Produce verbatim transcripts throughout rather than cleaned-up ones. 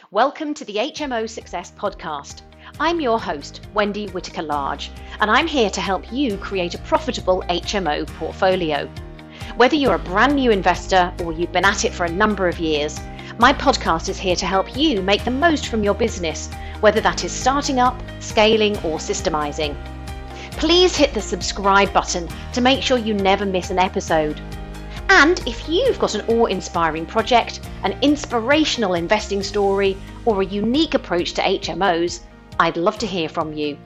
Welcome to the H M O Success Podcast. I'm your host, Wendy Whitaker Large, and I'm here to help you create a profitable H M O portfolio. Whether you're a brand new investor or you've been at it for a number of years, my podcast is here to help you make the most from your business, whether that is starting up, scaling, or systemizing. Please hit the subscribe button to make sure you never miss an episode. And if you've got an awe-inspiring project, an inspirational investing story, or a unique approach to H M Os, I'd love to hear from you.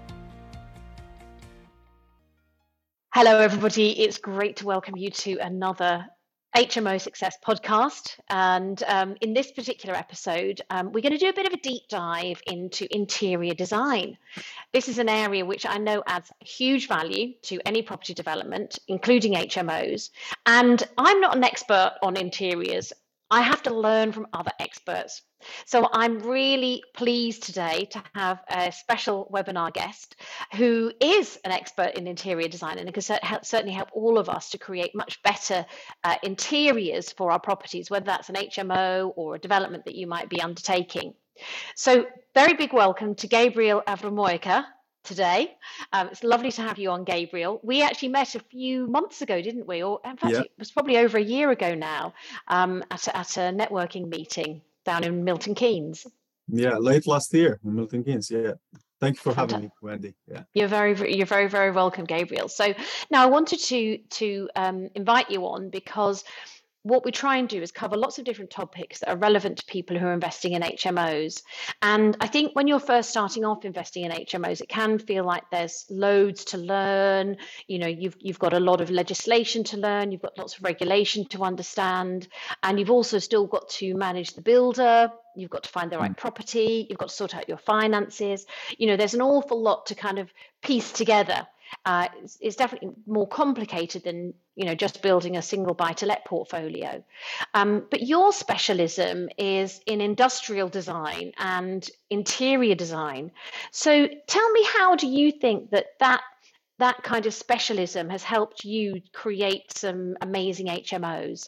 Hello, everybody. It's great to welcome you to another H M O Success podcast. And um, in this particular episode, um, we're going to do a bit of a deep dive into interior design. This is an area which I know adds huge value to any property development, including H M Os. And I'm not an expert on interiors. I have to learn from other experts. So I'm really pleased today to have a special webinar guest who is an expert in interior design and can certainly help all of us to create much better uh, interiors for our properties, whether that's an H M O or a development that you might be undertaking. So very big welcome to Gabriel Avramoica today. Um, it's lovely to have you on, Gabriel. We actually met a few months ago, didn't we? Or in fact, yeah. It was probably over a year ago now um, at, a, at a networking meeting down in Milton Keynes. Yeah, late last year in Milton Keynes. Yeah. Thank you for Fantastic. having me, Wendy. Yeah. You're very, you're very, very welcome, Gabriel. So now I wanted to to um, invite you on because what we try and do is cover lots of different topics that are relevant to people who are investing in H M Os. And I think when you're first starting off investing in H M Os, it can feel like there's loads to learn. You know, you've you've got a lot of legislation to learn, you've got lots of regulation to understand, and you've also still got to manage the builder. You've got to find the right mm. property. You've got to sort out your finances. You know, there's an awful lot to kind of piece together. Uh, it's, it's definitely more complicated than, you know, just building a single buy-to-let portfolio. Um, but your specialism is in industrial design and interior design. So tell me, how do you think that that, that kind of specialism has helped you create some amazing H M Os?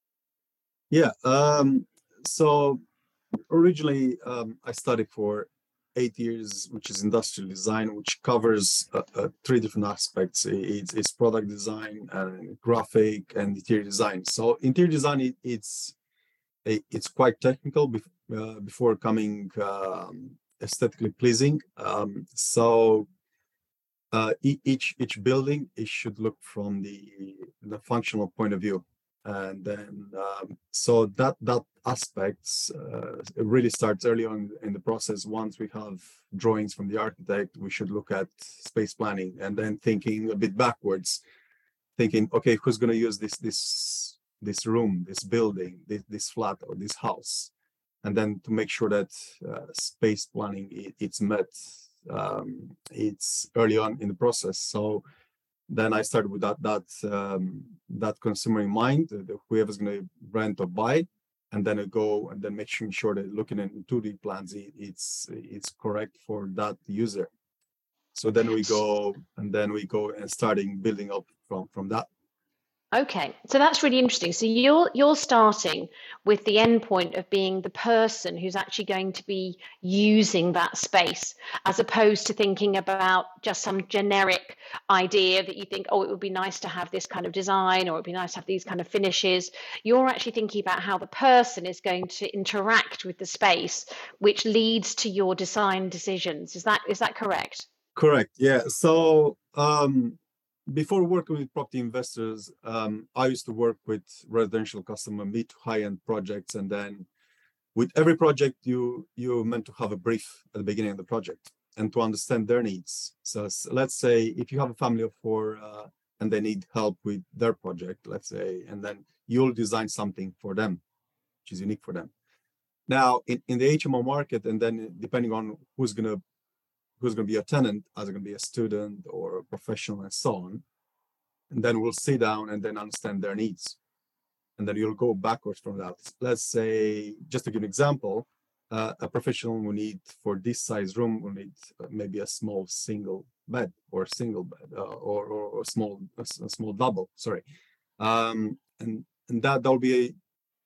Yeah. Um, so originally, um, I studied for eight years, which is industrial design, which covers uh, uh, three different aspects. It's, it's product design, and graphic, and interior design. So interior design, it, it's it's quite technical bef uh, before coming um, aesthetically pleasing. Um, so uh, each each building, it should look from the the functional point of view. And then, um, so that that aspects uh, really starts early on in the process. Once we have drawings from the architect, we should look at space planning, and then thinking a bit backwards, thinking, okay, who's going to use this this this room, this building, this, this flat, or this house, and then to make sure that uh, space planning it, it's met. Um, it's early on in the process. So then I started with that that um, that consumer in mind, uh, whoever's going to rent or buy, and then I go and then making sure that looking at two D plans, it, it's it's correct for that user. So then we go and then we go and starting building up from from that. Okay, so that's really interesting. So you're you're starting with the end point of being the person who's actually going to be using that space, as opposed to thinking about just some generic idea that you think, oh, it would be nice to have this kind of design, or it'd be nice to have these kind of finishes. You're actually thinking about how the person is going to interact with the space, which leads to your design decisions. Is that is that correct? Correct. Yeah. So um before working with property investors, um, I used to work with residential customer, mid to high-end projects, and then with every project, you you meant to have a brief at the beginning of the project and to understand their needs. So let's say if you have a family of four uh, and they need help with their project, let's say, and then you'll design something for them, which is unique for them. Now, in, in the H M O market, and then depending on who's gonna who's going to be a tenant, is it going to be a student or a professional, and so on. And then we'll sit down and then understand their needs. And then you'll go backwards from that. Let's say, just to give an example, uh, a professional will need, for this size room, will need maybe a small single bed, or a single bed, uh, or, or a small a, a small double, sorry. Um, and, and that, that'll be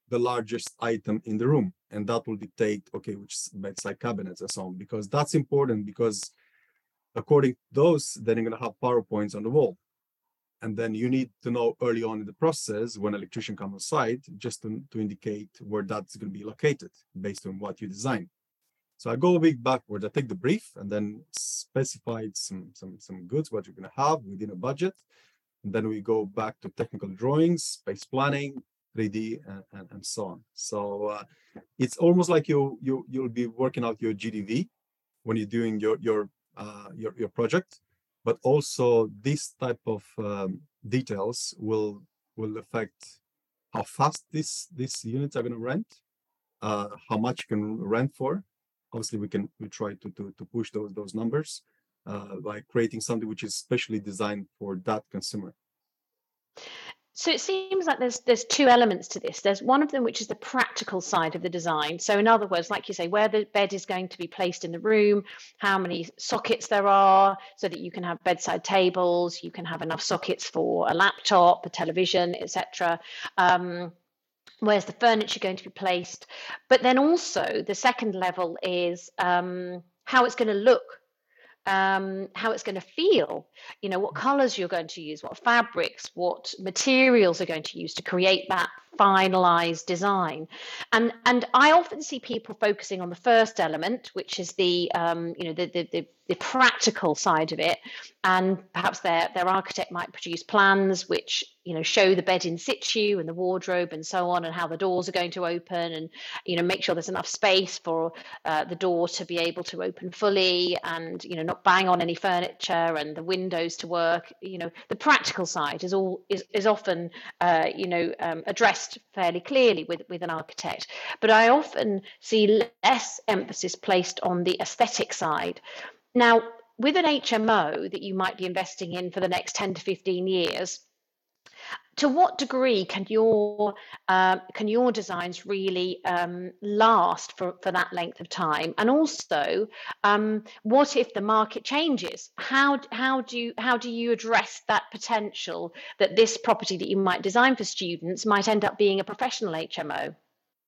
the largest item in the room, and that will dictate, okay, which bedside cabinets and so on, because that's important, because according to those, then you're going to have PowerPoints on the wall. And then you need to know early on in the process, when electrician comes on site, just to, to indicate where that's going to be located based on what you design. So I go a week backwards, I take the brief and then specified some, some, some goods, what you're going to have within a budget. And then we go back to technical drawings, space planning, three D, and, and, and so on. So uh, it's almost like you, you, you'll be working out your G D V when you're doing your, your, uh, your, your project. But also this type of um, details will will affect how fast this these units are going to rent, uh, how much you can rent for. Obviously, we can we try to to, to push those those numbers uh, by creating something which is specially designed for that consumer. So it seems like there's there's two elements to this. There's one of them which is the practical side of the design. So in other words, like you say, where the bed is going to be placed in the room, how many sockets there are, so that you can have bedside tables, you can have enough sockets for a laptop, a television, et cetera. Um, where's the furniture going to be placed? But then also the second level is um, how it's going to look. Um, how it's going to feel, you know, what colors you're going to use, what fabrics, what materials are going to use to create that finalized design. And and I often see people focusing on the first element, which is the um, you know the, the the the practical side of it, and perhaps their their architect might produce plans which you know show the bed in situ and the wardrobe and so on, and how the doors are going to open, and you know make sure there's enough space for uh, the door to be able to open fully, and you know not bang on any furniture, and the windows to work. You know the practical side is all is is often uh, you know um, addressed fairly clearly with with an architect, but I often see less emphasis placed on the aesthetic side. Now, with an H M O that you might be investing in for the next ten to fifteen years, to what degree can your um, can your designs really um, last for, for that length of time? And also, um, what if the market changes? How how do you how do you address that potential that this property that you might design for students might end up being a professional H M O?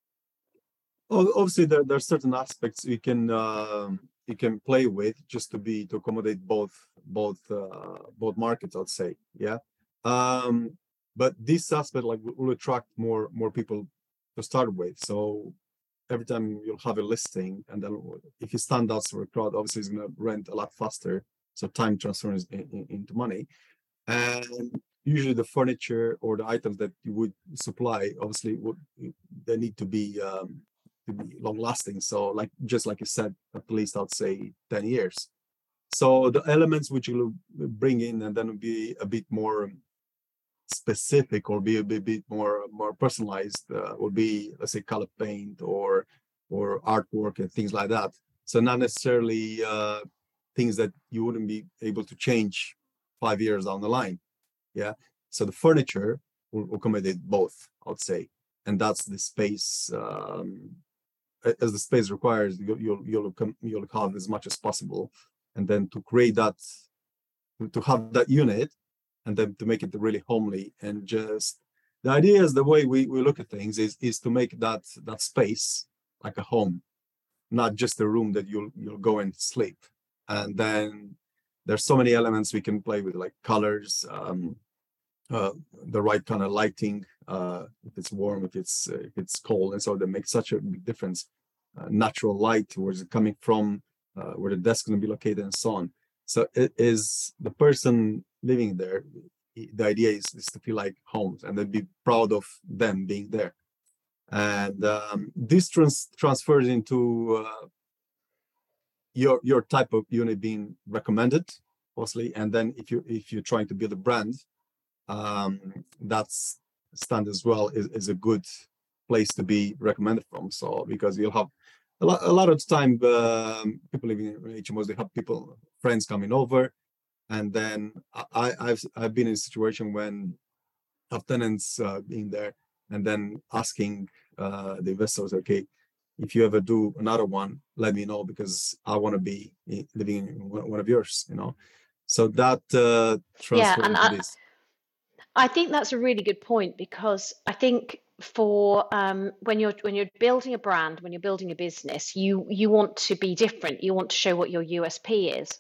Well, obviously, there, there are certain aspects you can uh, you can play with just to be to accommodate both both uh, both markets, I'd say. Yeah. Um, but this aspect like will attract more more people to start with. So every time you'll have a listing, and then if you stand out for a crowd, obviously it's going to rent a lot faster. So time transfers in, in, into money, and usually the furniture or the items that you would supply, obviously, would they need to be um, to be long lasting. So like just like you said, at least I'd say ten years. So the elements which you bring in and then be a bit more specific or be a bit, bit more more personalized uh, would be, let's say, color paint or or artwork and things like that. So not necessarily uh, things that you wouldn't be able to change five years down the line. Yeah. So the furniture will accommodate both, I would say, and that's the space. Um, as the space requires, you'll you'll you'll, come, you'll have as much as possible, and then to create that, to have that unit, and then to make it really homely. And just the idea is the way we, we look at things is is to make that that space like a home, not just a room that you'll you'll go and sleep. And then there's so many elements we can play with, like colors, um, uh, the right kind of lighting, uh, if it's warm, if it's uh, if it's cold, and so that makes such a big difference. Uh, natural light, where is it coming from, uh, where the desk is going to be located, and so on. So it is the person living there. The idea is, is to feel like home, and then be proud of them being there. And um, this trans- transfers into uh, your your type of unit being recommended, mostly. And then if you if you're trying to build a brand, um, that's stand as well is, is a good place to be recommended from. So because you'll have a lot, a lot of time, um, people living in H M Os, they have people, friends coming over, and then I, I've I've been in a situation when I have tenants uh, being there, and then asking uh, the investors, okay, if you ever do another one, let me know, because I want to be living in one of yours, you know. So that uh, Yeah, transfer and into I, this. I think that's a really good point, because I think for um, when you're when you're building a brand, when you're building a business, you you want to be different. You want to show what your U S P is.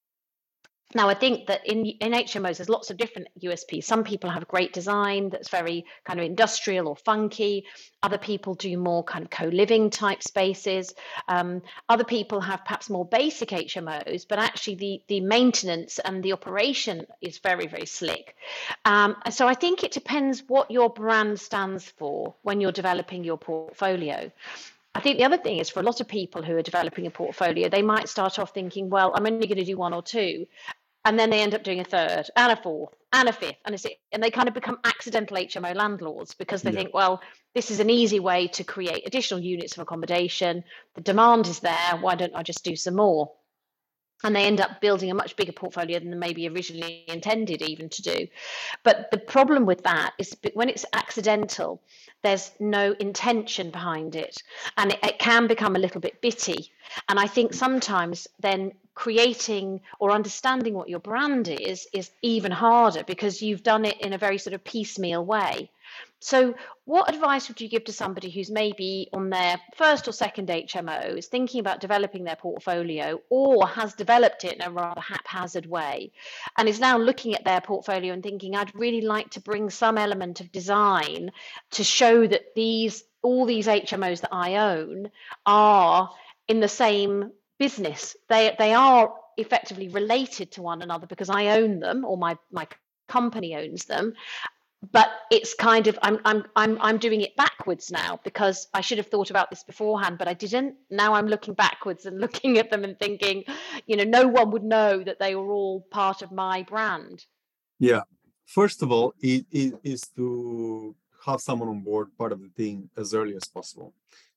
Now, I think that in in H M Os, there's lots of different U S Ps. Some people have great design that's very kind of industrial or funky. Other people do more kind of co-living type spaces. Um, other people have perhaps more basic H M Os, but actually the the maintenance and the operation is very, very slick. Um, so I think it depends what your brand stands for when you're developing your portfolio. I think the other thing is for a lot of people who are developing a portfolio, they might start off thinking, well, I'm only going to do one or two. And then they end up doing a third and a fourth and a fifth and a sixth, and they kind of become accidental H M O landlords because they Yeah. think, well, this is an easy way to create additional units of accommodation. The demand is there. Why don't I just do some more? And they end up building a much bigger portfolio than they maybe originally intended even to do. But the problem with that is when it's accidental, there's no intention behind it, and it, it can become a little bit bitty. And I think sometimes then creating or understanding what your brand is is even harder because you've done it in a very sort of piecemeal way. So what advice would you give to somebody who's maybe on their first or second H M O, is thinking about developing their portfolio or has developed it in a rather haphazard way and is now looking at their portfolio and thinking, I'd really like to bring some element of design to show that these all these H M Os that I own are in the same business. They they are effectively related to one another because I own them or my my company owns them, but it's kind of I'm I'm I'm I'm doing it backwards now because I should have thought about this beforehand, but I didn't. Now I'm looking backwards and looking at them and thinking, you know, no one would know that they were all part of my brand. Yeah. First of all, it, it is to have someone on board part of the thing as early as possible.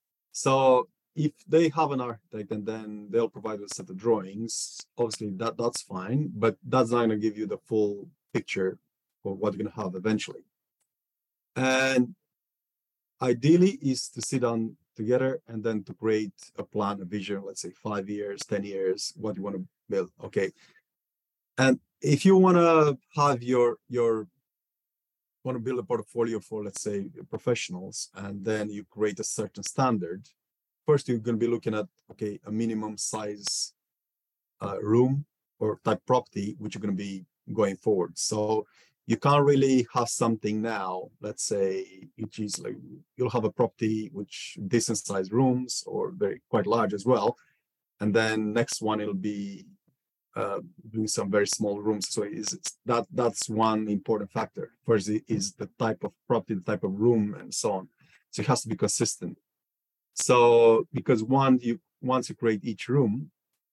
So if they have an architect and then they'll provide a set of drawings, obviously that that's fine, but that's not going to give you the full picture of what you're going to have eventually. And ideally is to sit down together and then to create a plan, a vision, let's say five years, ten years, what you want to build. Okay. And if you want to have your your want to build a portfolio for, let's say, professionals, and then you create a certain standard, first you're going to be looking at, okay, a minimum size uh, room or type property, which you're going to be going forward. So you can't really have something now, let's say, which is like, you'll have a property which decent sized rooms or very quite large as well. And then next one, it'll be uh, doing some very small rooms. So is that that's one important factor. First is the type of property, the type of room, and so on. So it has to be consistent. So because one, you once you create each room,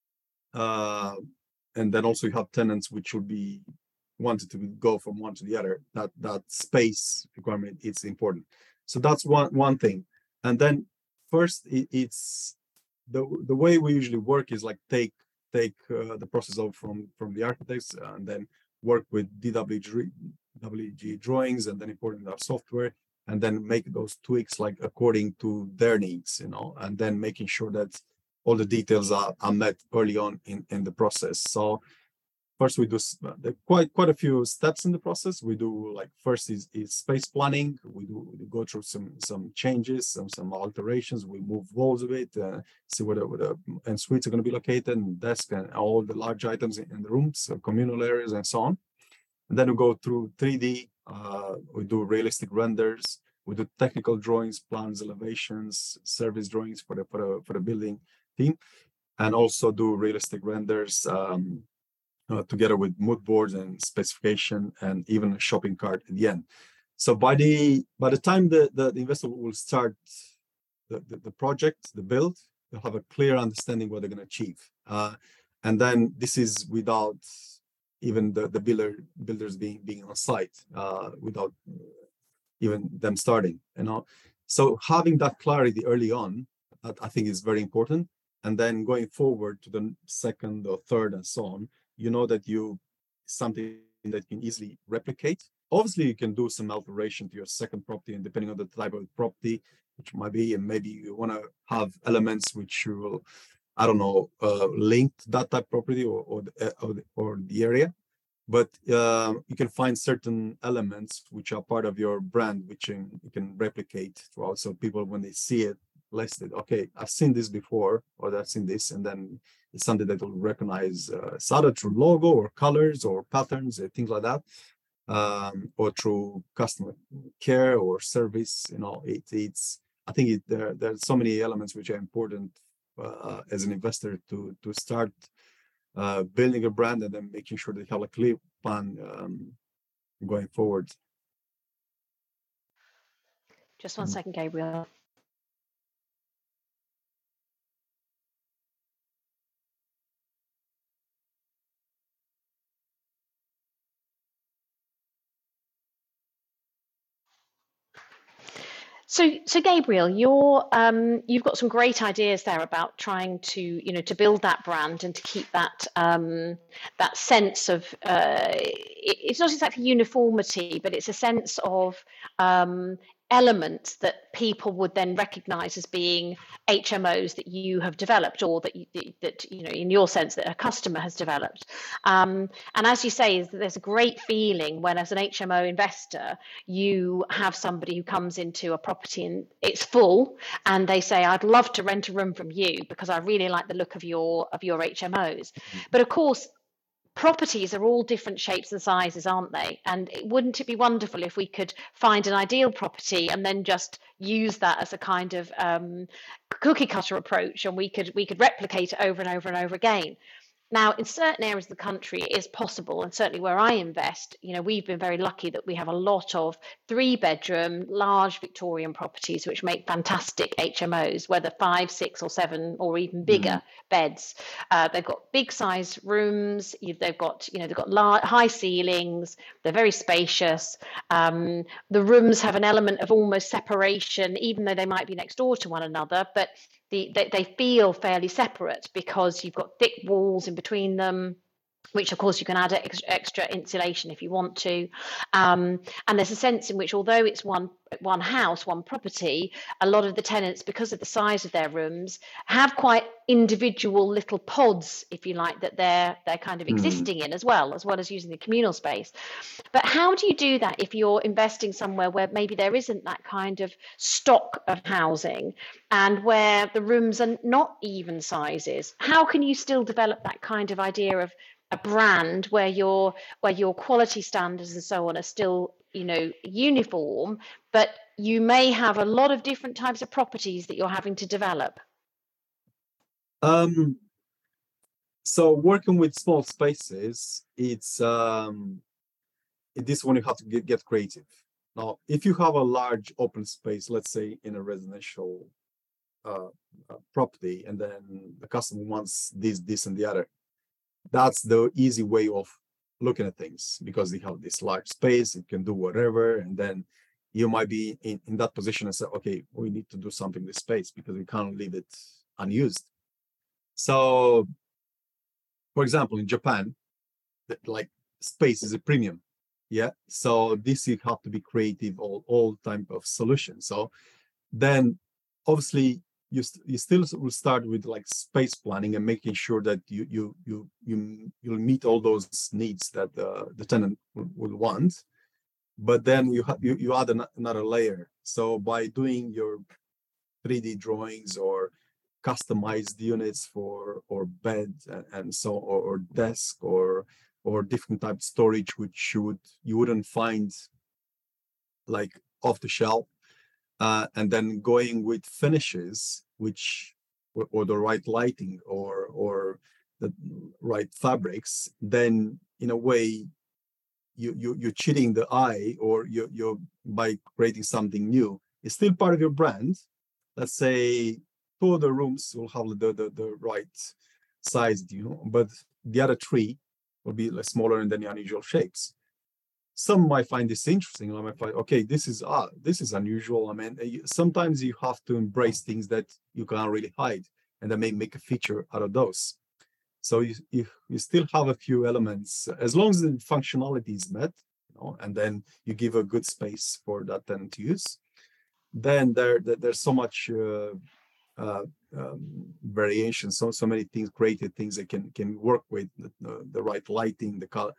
uh, and then also you have tenants which will be wanted to go from one to the other. That that space requirement is important. So that's one one thing. And then first, it, it's the the way we usually work is like take take uh, the process over from from the architects and then work with D W G drawings and then import in our software and then make those tweaks like according to their needs, you know, and then making sure that all the details are, are met early on in, in the process. So first we do uh, quite quite a few steps in the process. We do like first is, is space planning. We do we go through some some changes, some some alterations. We move walls a bit, uh, see where the, where the and suites are going to be located, and desk and all the large items in, in the rooms, so communal areas, and so on. And then we go through three D. Uh, we do realistic renders. We do technical drawings, plans, elevations, service drawings for the for the, for the building team, and also do realistic renders. Um, Uh, together with mood boards and specification and even a shopping cart at the end. So by the by the time the, the, the investor will start the, the, the project, the build, they'll have a clear understanding what they're going to achieve. Uh, and then this is without even the, the builder builders being being on site, uh, without even them starting, you know. So having that clarity early on, that I think is very important. And then going forward to the second or third and so on, you know that you something that you can easily replicate. Obviously, you can do some alteration to your second property, and depending on the type of property, which might be, and maybe you want to have elements which you will, I don't know, uh, link to that type of property or or the, or the, or the area. but uh, you can find certain elements which are part of your brand, which you, you can replicate throughout. So people, when they see it listed, okay, I've seen this before, or I've seen this, and then it's something that will recognize uh, it's either through logo or colors or patterns and things like that, um, or through customer care or service. You know, it, it's I think it, there there's so many elements which are important uh, as an investor to to start uh, building a brand and then making sure that you have a clear plan um, going forward. Just one second, Gabriel. So, so Gabriel, you're um, you've got some great ideas there about trying to, you know, to build that brand and to keep that um, that sense of uh, it, it's not exactly uniformity, but it's a sense of um, elements that people would then recognise as being H M Os that you have developed, or that you, that you know, in your sense, that a customer has developed. Um, and as you say, there's a great feeling when, as an H M O investor, you have somebody who comes into a property and it's full, and they say, I'd love to rent a room from you because I really like the look of your of your H M Os. But of course, properties are all different shapes and sizes, aren't they? And wouldn't it be wonderful if we could find an ideal property and then just use that as a kind of um, cookie cutter approach, and we could we could replicate it over and over and over again? Now, in certain areas of the country, it is possible, and certainly where I invest, you know, we've been very lucky that we have a lot of three-bedroom, large Victorian properties which make fantastic H M Os, whether five, six, or seven, or even bigger mm. beds. Uh, they've got big-size rooms. They've got, you know, they've got large, high ceilings. They're very spacious. Um, the rooms have an element of almost separation, even though they might be next door to one another, but The, they, they feel fairly separate because you've got thick walls in between them, which of course you can add extra, extra insulation if you want to. Um, and there's a sense in which, although it's one one house, one property, a lot of the tenants, because of the size of their rooms, have quite individual little pods, if you like, that they're they're kind of existing mm. in as well, as well as using the communal space. But how do you do that if you're investing somewhere where maybe there isn't that kind of stock of housing, and where the rooms are not even sizes? How can you still develop that kind of idea of a brand where your where your quality standards and so on are still, you know, uniform, but you may have a lot of different types of properties that you're having to develop? Um, so working with small spaces, it's um, this one you have to get, get creative. Now, if you have a large open space, let's say in a residential uh, uh, property, and then the customer wants this, this, and the other, that's the easy way of looking at things, because they have this large space, it can do whatever, and then you might be in, in that position and say, okay, we need to do something with space because we can't leave it unused. So, for example, in Japan, like space is a premium. Yeah. So this you have to be creative, all, all type of solutions. So then obviously you, st- you still will start with like space planning and making sure that you you you you you'll meet all those needs that uh, the tenant will, will want. But then you, ha- you you add an- another layer. So by doing your three D drawings or customized units for or bed and, and so or, or desk or or different type of storage which you would you wouldn't find like off the shelf. Uh, and then going with finishes, which or, or the right lighting or or the right fabrics, then in a way you, you you're cheating the eye, or you you're by creating something new. It's still part of your brand. Let's say two of the rooms will have the the, the right size, you know, but the other three will be like smaller and then unusual shapes. Some might find this interesting. I might find, okay, this is ah, this is unusual. I mean, sometimes you have to embrace things that you can't really hide, and then may make a feature out of those. So you, you you still have a few elements as long as the functionality is met, you know, and then you give a good space for that tenant to use. Then there, there there's so much uh, uh, um, variation, so so many things, creative things that can can work with the, the right lighting, the color.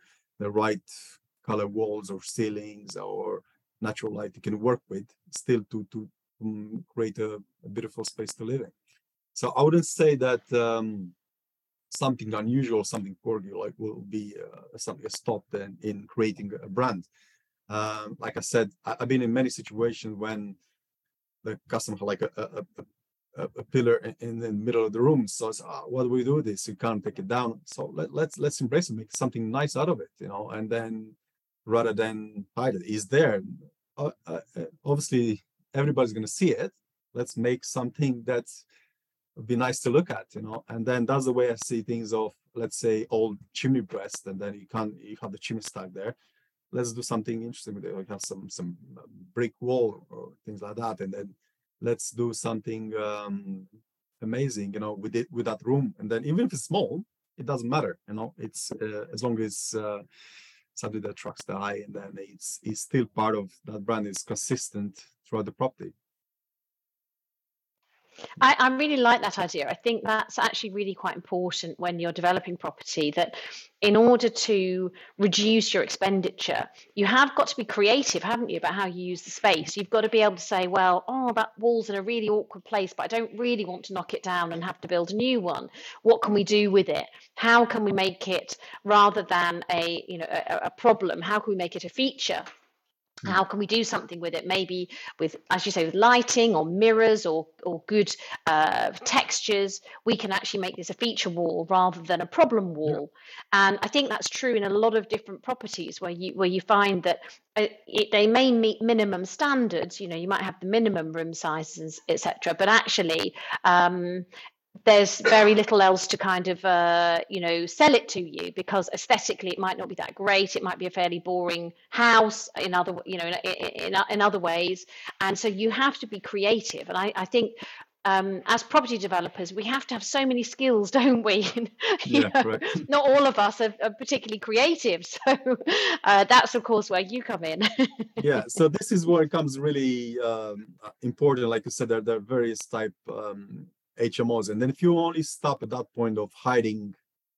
the right color walls or ceilings or natural light you can work with, still to to um, create a, a beautiful space to live in. So I wouldn't say that um, something unusual, something quirky, like will be uh, something stopped in, in creating a brand. Um, like I said, I, I've been in many situations when the customer had like a, a, a, a pillar in, in the middle of the room. So it's, oh, what do we do with this? You can't take it down. So let, let's let's embrace it, make something nice out of it, you know, and then rather than hide it, it's there. Uh, uh, obviously, everybody's going to see it. Let's make something that's be nice to look at, you know. And then that's the way I see things of, let's say, old chimney breast, and then you can't you have the chimney stack there. Let's do something interesting with it. Like have some some brick wall or things like that, and then let's do something um, amazing, you know, with it with that room. And then even if it's small, it doesn't matter, you know. It's uh, as long as uh, something that attracts the eye, and then it's it's still part of that brand. Is consistent throughout the property. I, I really like that idea. I think that's actually really quite important when you're developing property, that in order to reduce your expenditure, you have got to be creative, haven't you, about how you use the space. You've got to be able to say, well, oh, that wall's in a really awkward place, but I don't really want to knock it down and have to build a new one. What can we do with it? How can we make it, rather than a, you know, a, a problem, how can we make it a feature? How can we do something with it? Maybe with, as you say, with lighting or mirrors or or good uh, textures, we can actually make this a feature wall rather than a problem wall. Yeah. And I think that's true in a lot of different properties where you where you find that it, they may meet minimum standards. You know, you might have the minimum room sizes, et cetera. But actually, um, there's very little else to kind of uh, you know sell it to you, because aesthetically it might not be that great. It might be a fairly boring house in other you know in, in, in other ways. And so you have to be creative. And I, I think um, as property developers, we have to have so many skills, don't we? Yeah, know, not all of us are, are particularly creative, so uh, that's of course where you come in. Yeah, so this is where it comes really um, important. Like you said, there, there are various type um, H M Os, and then if you only stop at that point of hiding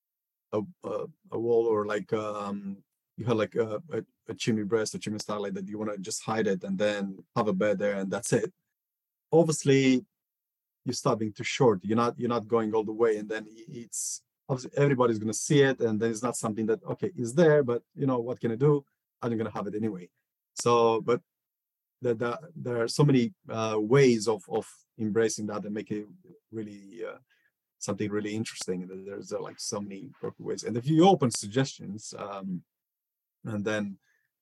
a, a, a wall, or like um, you have like a, a, a chimney breast, a chimney stack like that, you want to just hide it and then have a bed there and that's it. Obviously, you're stopping too short. You're not you're not going all the way, and then it's obviously everybody's going to see it, and then it's not something that okay is there, but you know what can I do? I'm going to have it anyway. So, but the, the, there are so many uh, ways of of embracing that and make it really uh, something really interesting. There's uh, like so many ways, and if you open suggestions, um, and then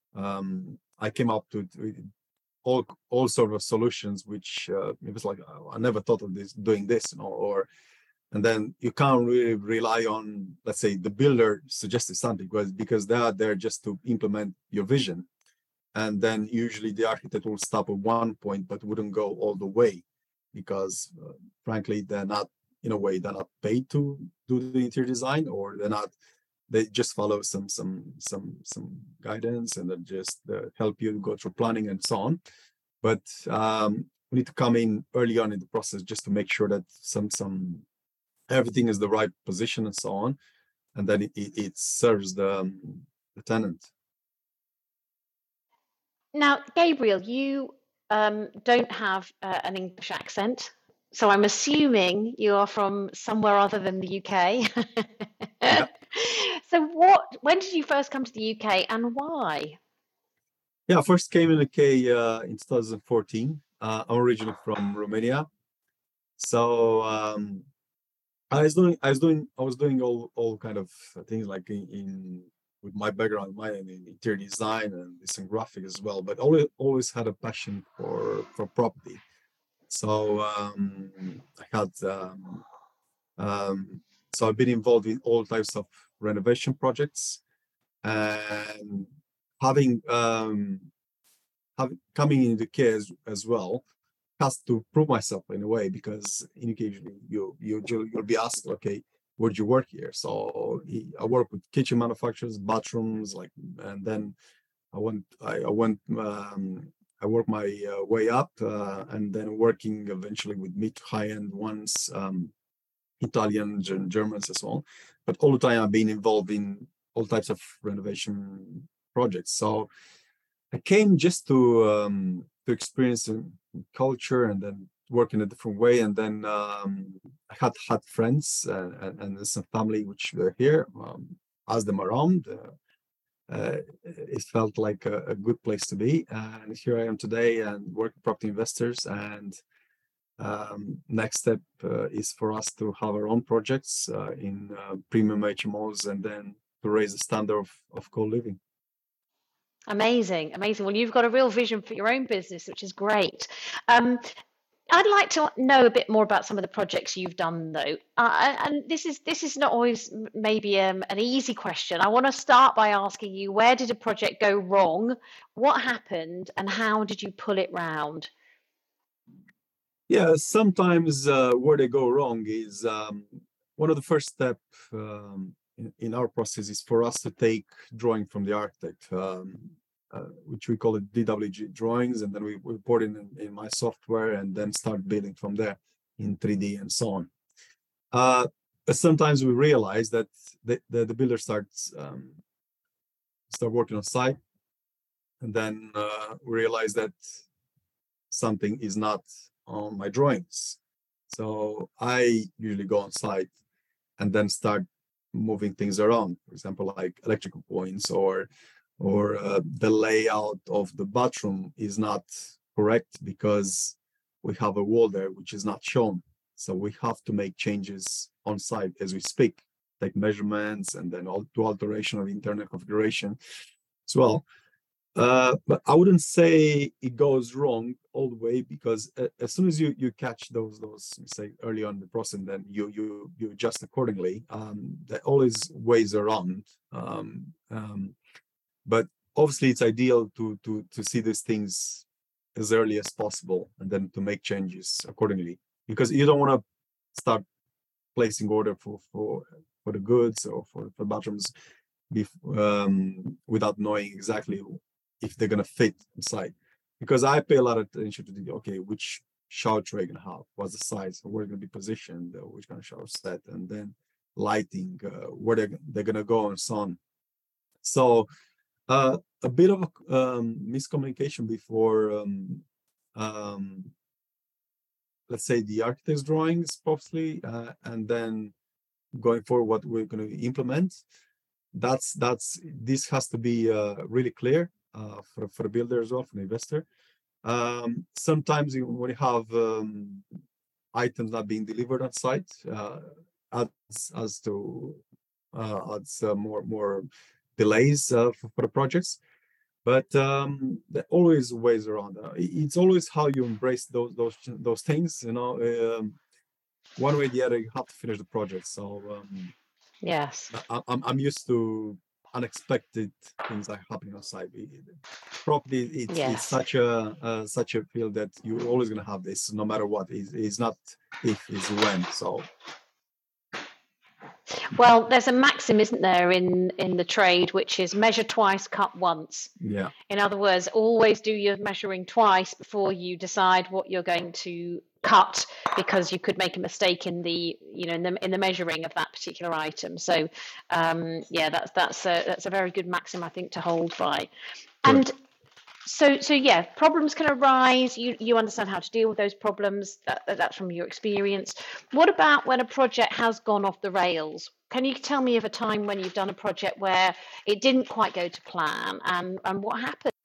um, I came up to, to all all sort of solutions, which uh, it was like oh, I never thought of this doing this, you know, or and then you can't really rely on, let's say, the builder suggested something, because because they are there just to implement your vision. And then usually the architect will stop at one point, but wouldn't go all the way, because uh, frankly, they're not, in a way, they're not paid to do the interior design, or they're not, they just follow some some some some guidance, and then just uh, help you go through planning and so on. But um, we need to come in early on in the process just to make sure that some some everything is the right position and so on, and then it, it, it serves the, um, the tenant. Now, Gabriel, you um, don't have uh, an English accent, so I'm assuming you are from somewhere other than the U K. Yeah. So, what? When did you first come to the U K, and why? Yeah, I first came in the U K uh, in two thousand fourteen. Uh, I'm originally from Romania, so um, I was doing, I was doing, I was doing all all kind of things like in, in with my background, my in interior design and some graphic as well, but always always had a passion for for property. So um, I had um, um, so I've been involved in all types of renovation projects, and having um, having coming in the U K as, as well has to prove myself in a way, because in U K usually you you you'll, you'll be asked, okay, where'd you work here? So I work with kitchen manufacturers, bathrooms, like, and then I went I, I went um, I worked my uh, way up, uh, and then working eventually with mid to high end ones, um, Italians and Germans as well. But all the time I've been involved in all types of renovation projects. So I came just to um, to experience a culture and then work in a different way. And then um, I had had friends and, and, and some family which were here. Um, asked them around. Uh, uh, it felt like a, a good place to be. And here I am today and work with property investors. And um, next step uh, is for us to have our own projects uh, in uh, premium H M Os and then to raise the standard of, of co-living. Amazing, amazing. Well, you've got a real vision for your own business, which is great. Um, I'd like to know a bit more about some of the projects you've done, though. Uh, and this is this is not always maybe um, an easy question. I want to start by asking you, where did a project go wrong? What happened, and how did you pull it round? Yeah, sometimes uh, where they go wrong is um, one of the first step um, in, in our process is for us to take drawing from the architect. Um, Uh, which we call it D W G drawings, and then we, we put it in, in my software and then start building from there in three D and so on. Uh, but sometimes we realize that the, the, the builder starts um, start working on site, and then uh, we realize that something is not on my drawings. So I usually go on site and then start moving things around, for example, like electrical points or or uh, the layout of the bathroom is not correct because we have a wall there which is not shown. So we have to make changes on site as we speak, take measurements and then all do alteration of internal configuration as well. Uh, but I wouldn't say it goes wrong all the way, because as soon as you you catch those those say early on in the process, then you you you adjust accordingly. Um, there are always ways around. Um, um, But obviously, it's ideal to to to see these things as early as possible and then to make changes accordingly, because you don't want to start placing order for for for the goods or for for bathrooms um, without knowing exactly if they're gonna fit inside. Because I pay a lot of attention to the okay, which shower tray gonna have, what's the size, where it's gonna be positioned, uh, which kind of shower set, and then lighting, uh, where they're, they're gonna go and so on. So. Uh, a bit of a um, miscommunication before, um, um, let's say, the architect's drawings, possibly, uh, and then going forward what we're going to implement. That's that's this has to be uh, really clear uh, for for the builder as well, for the investor. Um, sometimes when you have um, items not being delivered on site, uh, adds as to uh, adds uh, more more. delays uh, for, for the projects, but um, there are always ways around. Uh, it's always how you embrace those those those things. You know, um, one way or the other, you have to finish the project. So um, Yes, I, I'm I'm used to unexpected things that happen on site. Property, it's yes. it's such a uh, such a field that you're always gonna have this, no matter what. It's, it's not if, it's when. So. Well, there's a maxim, isn't there, in in the trade, which is measure twice, cut once. Yeah. In other words, always do your measuring twice before you decide what you're going to cut, because you could make a mistake in the you know in the in the measuring of that particular item. So um, yeah, that's that's a that's a very good maxim, I think, to hold by. Sure. And So, so yeah, problems can arise. You you understand how to deal with those problems. That, that's from your experience. What about when a project has gone off the rails? Can you tell me of a time when you've done a project where it didn't quite go to plan, and and what happened?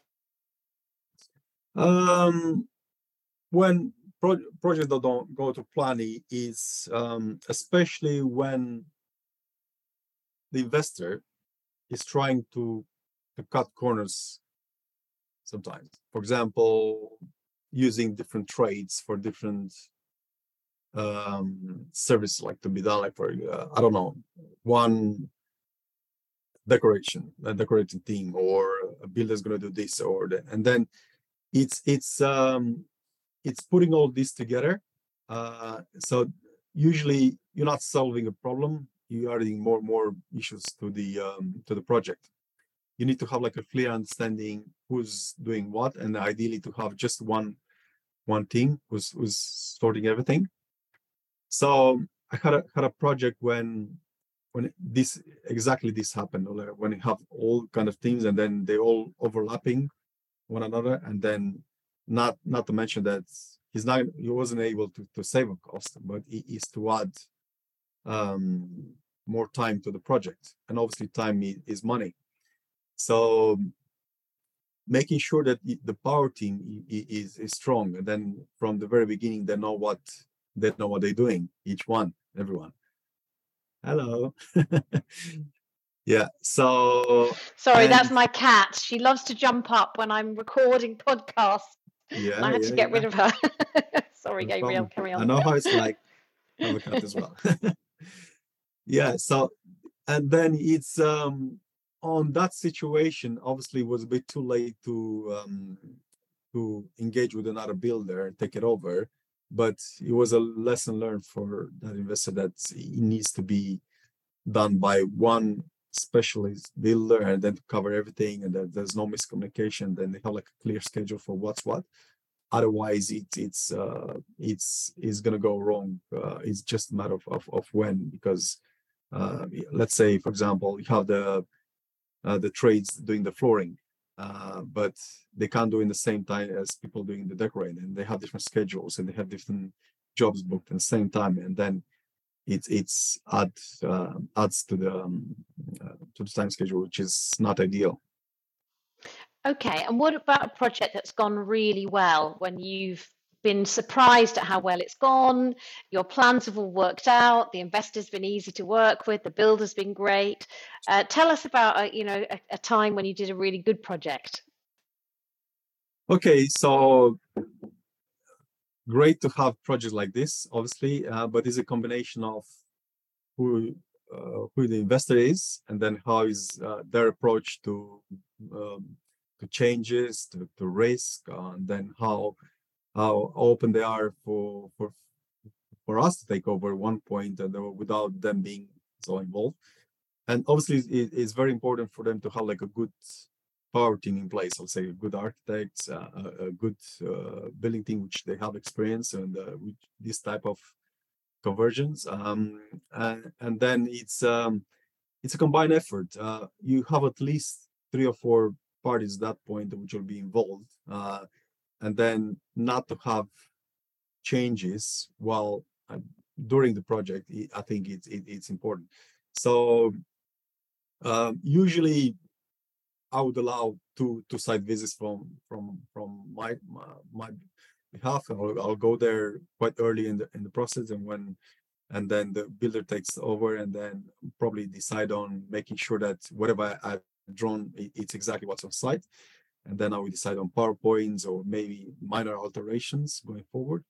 Um, when pro- projects that don't go to plan is um, especially when the investor is trying to to cut corners. Sometimes, for example, using different trades for different um, services, like to be done, like for uh, I don't know, one decoration, a decorating team, or a builder's going to do this or that, and then it's it's um, it's putting all this together. Uh, so usually you're not solving a problem; you are adding more and more issues to the um, to the project. You need to have like a clear understanding who's doing what, and ideally to have just one one team who's who's sorting everything. So I had a had a project when when this exactly this happened, when you have all kind of teams and then they all overlapping one another, and then not not to mention that he's not he wasn't able to to save a cost, but he is to add um, more time to the project, and obviously time is money. So making sure that the power team is is strong, and then from the very beginning they know what they know what they're doing, each one, everyone. Hello. Yeah, so sorry, and, that's my cat. She loves to jump up when I'm recording podcasts. Yeah, I had yeah, to get yeah. rid of her. Sorry, No Gabriel, problem. carry on. I know how it's like. I have a cat as well. Yeah, so and then it's um on that situation, obviously it was a bit too late to um to engage with another builder and take it over, but it was a lesson learned for that investor that it needs to be done by one specialist builder and then to cover everything, and that there's no miscommunication, then they have like a clear schedule for what's what. Otherwise it, it's uh it's it's gonna go wrong. Uh, it's just a matter of, of, of when, because uh, let's say, for example, you have the uh, the trades doing the flooring, uh, but they can't do in the same time as people doing the decorating, and they have different schedules and they have different jobs booked at the same time, and then it's it's add uh, adds to the um, uh, to the time schedule, which is not ideal. Okay, and what about a project that's gone really well, when you've been surprised at how well it's gone, your plans have all worked out, the investor's been easy to work with, the builder's been great? Uh, tell us about a, you know a, a time when you did a really good project. Okay, so great to have projects like this, obviously, uh, but it's a combination of who uh, who the investor is, and then how is uh, their approach to um, to changes, to, to risk, uh, and then how how open they are for for for us to take over one point, and uh, without them being so involved. And obviously, it, it's very important for them to have like a good power team in place. I'll say a good architects, uh, a, a good uh, building team, which they have experience and uh, with this type of conversions. Um, and, and then it's um, it's a combined effort. Uh, you have at least three or four parties at that point which will be involved, uh, and then not to have changes while uh, during the project. I think it's it, it's important. So um, usually I would allow two two site visits from from from my my, my behalf. I'll, I'll go there quite early in the in the process, and when and then the builder takes over, and then probably decide on making sure that whatever I've drawn, it's exactly what's on site, and then I will decide on PowerPoints or maybe minor alterations going forward.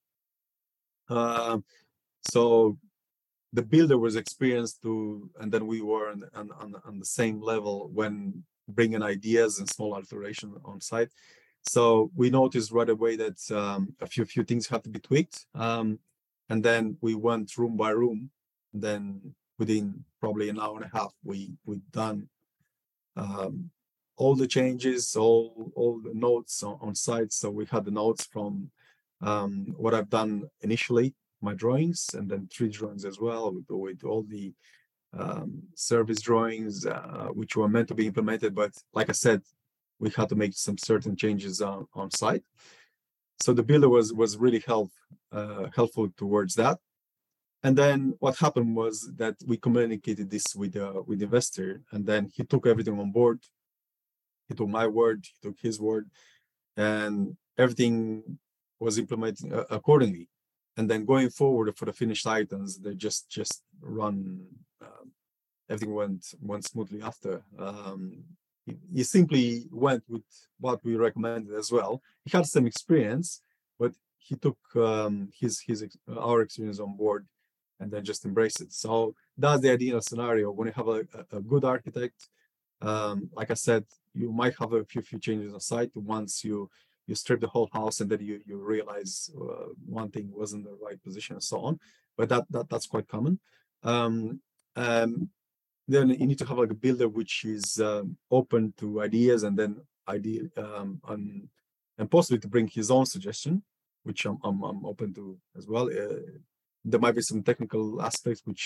Uh, so the builder was experienced to, and then we were on, on, on the same level when bringing ideas and small alteration on site. So we noticed right away that um, a few few things have to be tweaked, um, and then we went room by room. And then within probably an hour and a half, we we done um, all the changes, all all the notes on, on site. So we had the notes from um, what I've done initially, my drawings, and then three drawings as well, with, with all the um, service drawings, uh, which were meant to be implemented. But like I said, we had to make some certain changes on, on site. So the builder was was really help, uh, helpful towards that. And then what happened was that we communicated this with uh, with the investor, and then he took everything on board. He took my word, he took his word, and everything was implemented uh, accordingly. And then going forward for the finished items, they just just run. Uh, everything went went smoothly after. Um, he, he simply went with what we recommended as well. He had some experience, but he took um, his his our experience on board, and then just embrace it. So that's the ideal scenario. When you have a, a good architect, um, like I said, you might have a few few changes on site once you you strip the whole house, and then you you realize uh, one thing wasn't the right position and so on. But that that that's quite common. Um, um, then you need to have like a builder which is um, open to ideas, and then idea um, and, and possibly to bring his own suggestion, which I'm I'm, I'm open to as well. Uh, there might be some technical aspects which I'm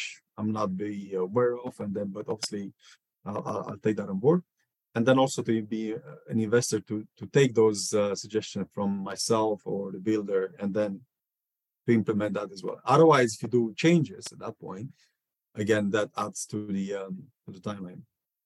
I'm not be aware of, and then but obviously I'll, I'll I'll take that on board. And then also to be uh, an investor to to take those uh, suggestions from myself or the builder, and then to implement that as well. Otherwise, if you do changes at that point, again, that adds to the um, to the timeline.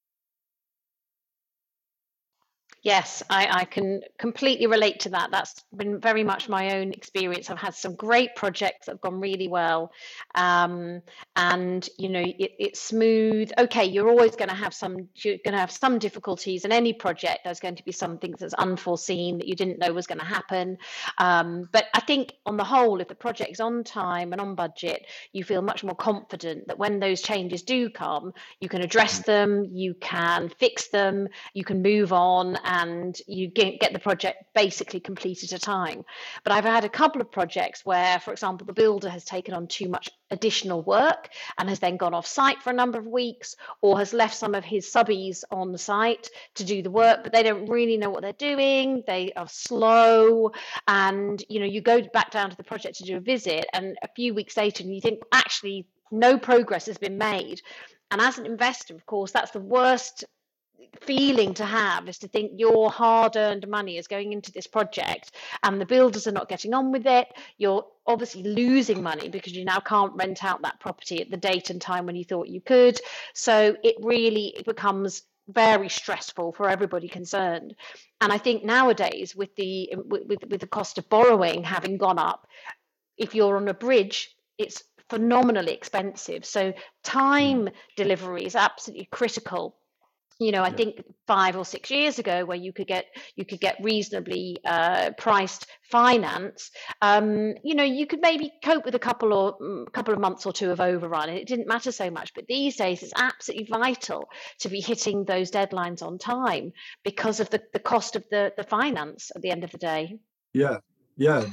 Yes, I, I can completely relate to that. That's been very much my own experience. I've had some great projects that have gone really well. Um, and you know, it, it's smooth. Okay, you're always going to have some you're going to have some difficulties in any project. There's going to be some things that's unforeseen that you didn't know was going to happen. Um, but I think on the whole, if the project's on time and on budget, you feel much more confident that when those changes do come, you can address them, you can fix them, you can move on, and you get, get the project basically completed at a time. But I've had a couple of projects where, for example, the builder has taken on too much additional work and has then gone off site for a number of weeks, or has left some of his subbies on the site to do the work, but they don't really know what they're doing. They are slow, and you know, you go back down to the project to do a visit, and a few weeks later, and you think actually no progress has been made. And as an investor, of course, that's the worst feeling to have, is to think your hard-earned money is going into this project and the builders are not getting on with it. You're obviously losing money because you now can't rent out that property at the date and time when you thought you could. So it really it becomes very stressful for everybody concerned. And I think nowadays, with the with, with the cost of borrowing having gone up, if you're on a bridge, it's phenomenally expensive. So time delivery is absolutely critical. You know, I Yeah. think five or six years ago, where you could get you could get reasonably uh, priced finance, um, you know, you could maybe cope with a couple or mm, couple of months or two of overrun, and it didn't matter so much. But these days, it's absolutely vital to be hitting those deadlines on time because of the, the cost of the the finance at the end of the day. Yeah, yeah.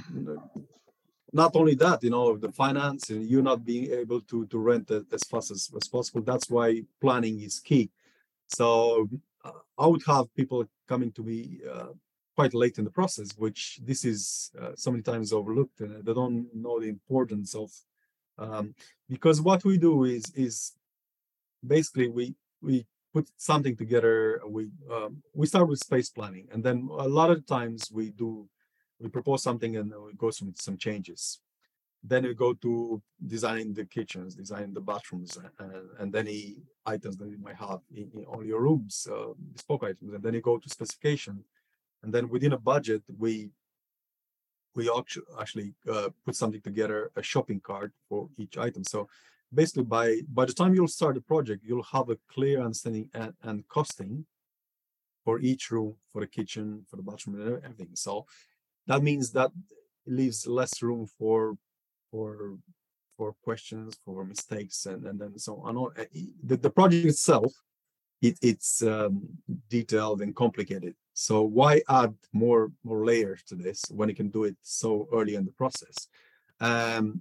Not only that, you know, the finance and you not being able to to rent it as fast as, as possible. That's why planning is key. So uh, I would have people coming to me uh, quite late in the process, which this is uh, so many times overlooked, and they don't know the importance of um, because what we do is is basically we we put something together. We um, we start with space planning, and then a lot of times we do we propose something and we go some some changes. Then we go to designing the kitchens, designing the bathrooms, and, and any items that you might have in, in all your rooms, uh, bespoke items. And then you go to specification, and then within a budget, we we actu- actually uh, put something together, a shopping cart for each item. So basically, by by the time you'll start the project, you'll have a clear understanding and, and costing for each room, for the kitchen, for the bathroom, and everything. So that means that it leaves less room for for for questions, for mistakes, and and then so on. Uh, The, the project itself, it, it's um, detailed and complicated. So why add more more layers to this when you can do it so early in the process? Um,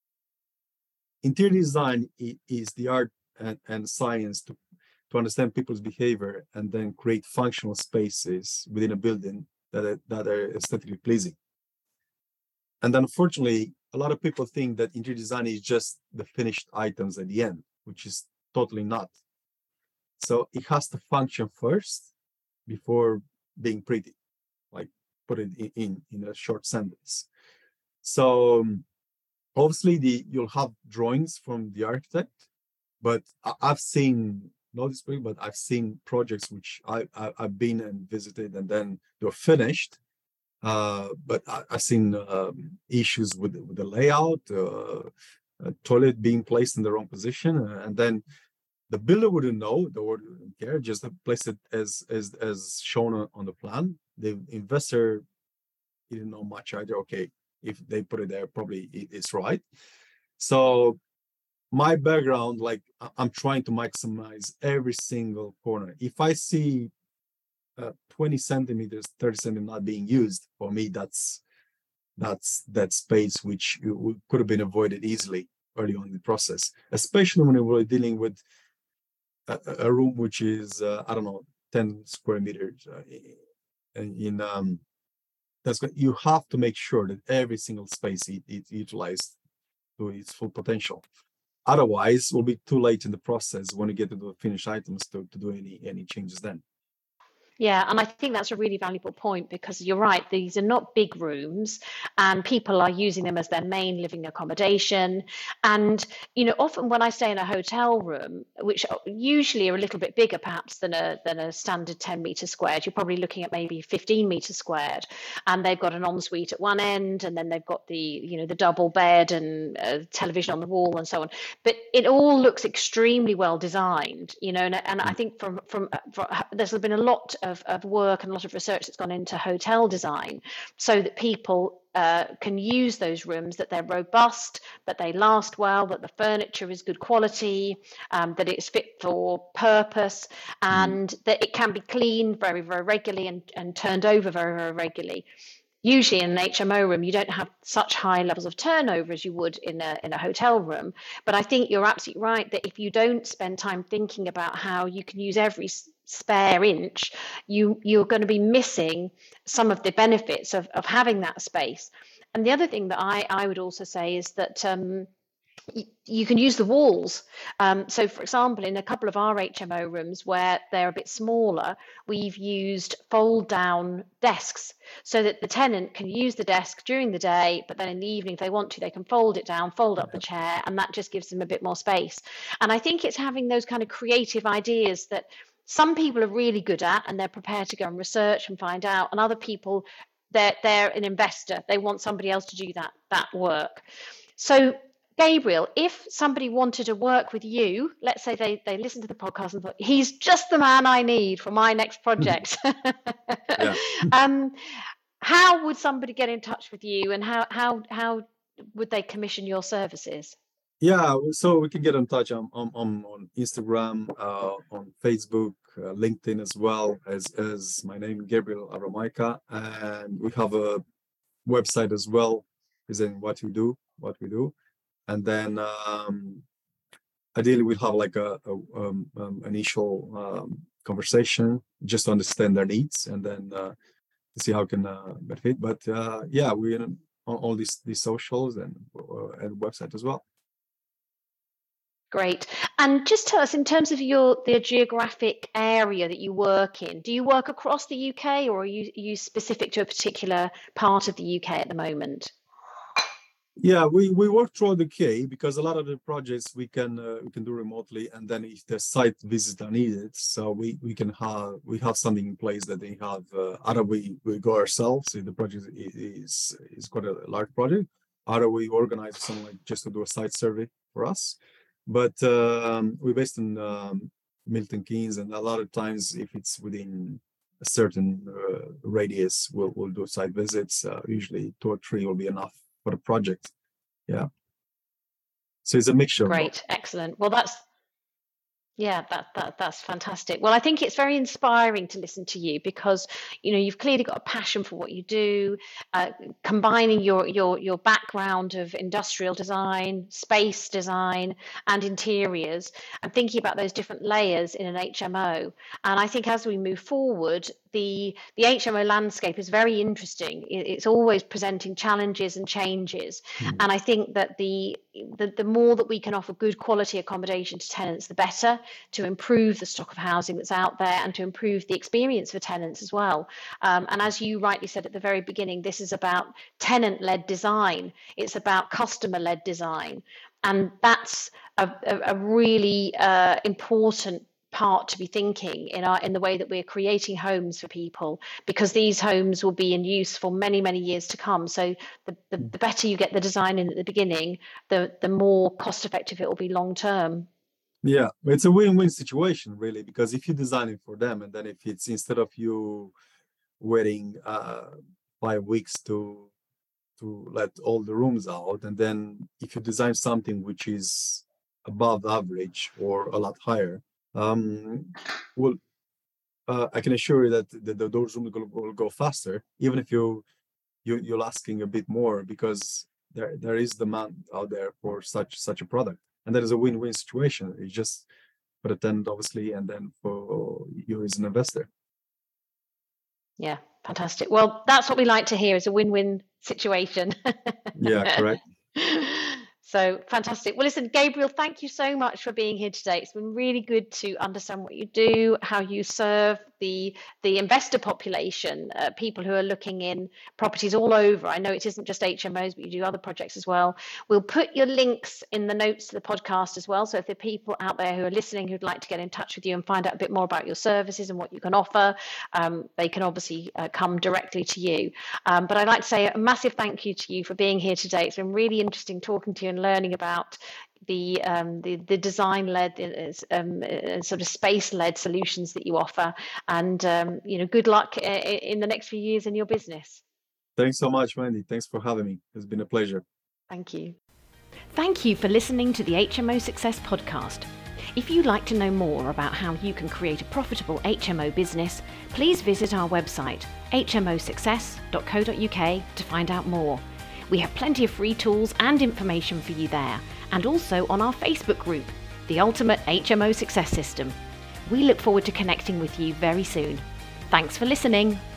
interior design is the art and, and science to to understand people's behavior and then create functional spaces within a building that are, that are aesthetically pleasing. And unfortunately, a lot of people think that interior design is just the finished items at the end, which is totally not. So it has to function first before being pretty, like put it in, in, in a short sentence. So um, obviously the you'll have drawings from the architect, but I, I've seen, not this big, but I've seen projects which I, I, I've been and visited and then they're finished. Uh, but I, I've seen um, issues with, with the layout, uh, a toilet being placed in the wrong position, uh, and then the builder wouldn't know, the owner wouldn't care, just place it as as as shown on, on the plan. The investor didn't know much either. Okay, if they put it there, probably it, it's right. So my background, like I'm trying to maximize every single corner. If I see uh, twenty centimeters, thirty centimeters not being used, for me, that's that's that space which could have been avoided easily early on in the process, especially when we were dealing with a, a room which is uh, I don't know ten square meters uh, in um that's good. You have to make sure that every single space is, is utilized to its full potential. Otherwise, it will be too late in the process when you get to the finished items to, to do any any changes then. Yeah, and I think that's a really valuable point, because you're right, these are not big rooms and people are using them as their main living accommodation. And, you know, often when I stay in a hotel room, which usually are a little bit bigger perhaps than a than a standard ten meter squared, you're probably looking at maybe fifteen meter squared, and they've got an ensuite at one end, and then they've got the, you know, the double bed and a television on the wall and so on. But it all looks extremely well designed, you know, and, and I think from, from from there's been a lot of Of, of work and a lot of research that's gone into hotel design, so that people uh, can use those rooms, that they're robust, that they last well, that the furniture is good quality, um, that it's fit for purpose, and mm. that it can be cleaned very, very regularly and, and turned over very, very regularly. Usually in an H M O room, you don't have such high levels of turnover as you would in a in a hotel room. But I think you're absolutely right that if you don't spend time thinking about how you can use every spare inch, you you're going to be missing some of the benefits of, of having that space. And the other thing that I, I would also say is that um, you can use the walls. Um, so, for example, in a couple of our H M O rooms where they're a bit smaller, we've used fold down desks so that the tenant can use the desk during the day, but then in the evening, if they want to, they can fold it down, fold up the chair, and that just gives them a bit more space. And I think it's having those kind of creative ideas that some people are really good at and they're prepared to go and research and find out, and other people, they're, they're an investor. They want somebody else to do that, that work. So, Gabriel, if somebody wanted to work with you, let's say they, they listened to the podcast and thought, he's just the man I need for my next project. um, how would somebody get in touch with you, and how, how, how would they commission your services? Yeah, so we can get in touch on on, on Instagram, uh, on Facebook, uh, LinkedIn as well, as, as my name, Gabriel Aromaika. And we have a website as well, presenting what we do, what we do. And then um, ideally we'll have like a, a um, um, initial um, conversation just to understand their needs, and then uh, see how can uh, benefit. But uh, yeah, we're on all these these socials and uh, and website as well. Great. And just tell us, in terms of your the geographic area that you work in, do you work across the U K, or are you, are you specific to a particular part of the U K at the moment? Yeah, we, we work throughout the U K because a lot of the projects we can uh, we can do remotely, and then if the site visits are needed, so we, we can have we have something in place that they have. Uh, either we, we go ourselves if the project is is quite a large project, either we organize something like just to do a site survey for us. But um, we're based in um, Milton Keynes, and a lot of times if it's within a certain uh, radius, we'll we'll do site visits. Uh, usually two or three will be enough for the project. Yeah. So it's a mixture. Great, excellent. Well, that's Yeah, that, that that's fantastic. Well, I think it's very inspiring to listen to you, because you know you've clearly got a passion for what you do, uh, combining your your your background of industrial design, space design, and interiors, and thinking about those different layers in an H M O. And I think as we move forward, the the H M O landscape is very interesting. It's always presenting challenges and changes, mm. and I think that the, the the more that we can offer good quality accommodation to tenants, the better, to improve the stock of housing that's out there and to improve the experience for tenants as well. Um, and as you rightly said at the very beginning, this is about tenant-led design. It's about customer-led design, and that's a, a, a really uh, important part to be thinking in our in the way that we're creating homes for people, because these homes will be in use for many many years to come. So the, the, the better you get the design in at the beginning, the the more cost effective it will be long term. Yeah, it's a win-win situation really, because if you design it for them, and then if it's instead of you waiting uh five weeks to to let all the rooms out, and then if you design something which is above average or a lot higher, um well uh, I can assure you that the, the, those rooms will, will go faster, even if you, you you're asking a bit more, because there there is demand out there for such such a product, and that is a win-win situation. It's just for the tenant obviously, and then for you as an investor. Yeah, fantastic. Well, that's what we like to hear, is a win-win situation. Yeah, correct. So fantastic. Well, listen, Gabriel, thank you so much for being here today. It's been really good to understand what you do, how you serve the the investor population, uh, people who are looking in properties all over. I know it isn't just H M Os, but you do other projects as well. We'll put your links in the notes to the podcast as well. So if there are people out there who are listening who'd like to get in touch with you and find out a bit more about your services and what you can offer, um, they can obviously uh, come directly to you. Um, but I'd like to say a massive thank you to you for being here today. It's been really interesting talking to you and learning about the um, the, the design-led, um, uh, sort of space-led solutions that you offer. And um, you know, good luck in the next few years in your business. Thanks so much, Wendy. Thanks for having me. It's been a pleasure. Thank you. Thank you for listening to the H M O Success Podcast. If you'd like to know more about how you can create a profitable H M O business, please visit our website, h m o success dot co dot u k, to find out more. We have plenty of free tools and information for you there, and also on our Facebook group, The Ultimate H M O Success System. We look forward to connecting with you very soon. Thanks for listening.